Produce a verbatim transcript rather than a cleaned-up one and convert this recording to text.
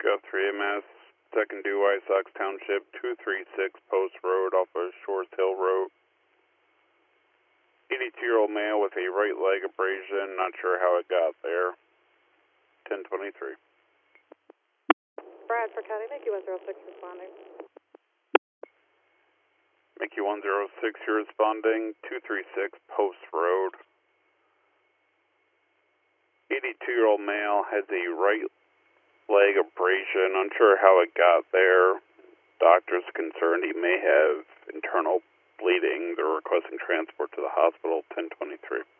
Guthrie, Mass. Second Due, Sox Township, two three six Post Road off of Shores Hill Road. eighty-two-year-old male with a right leg abrasion, not sure how it got there. ten twenty-three. Bradford County, Mickey one zero six responding. Mickey one zero six, you're responding, two three six Post Road. eighty-two-year-old male has a right leg abrasion, unsure how it got there. Doctor's concerned he may have internal bleeding. They're requesting transport to the hospital, ten twenty-three.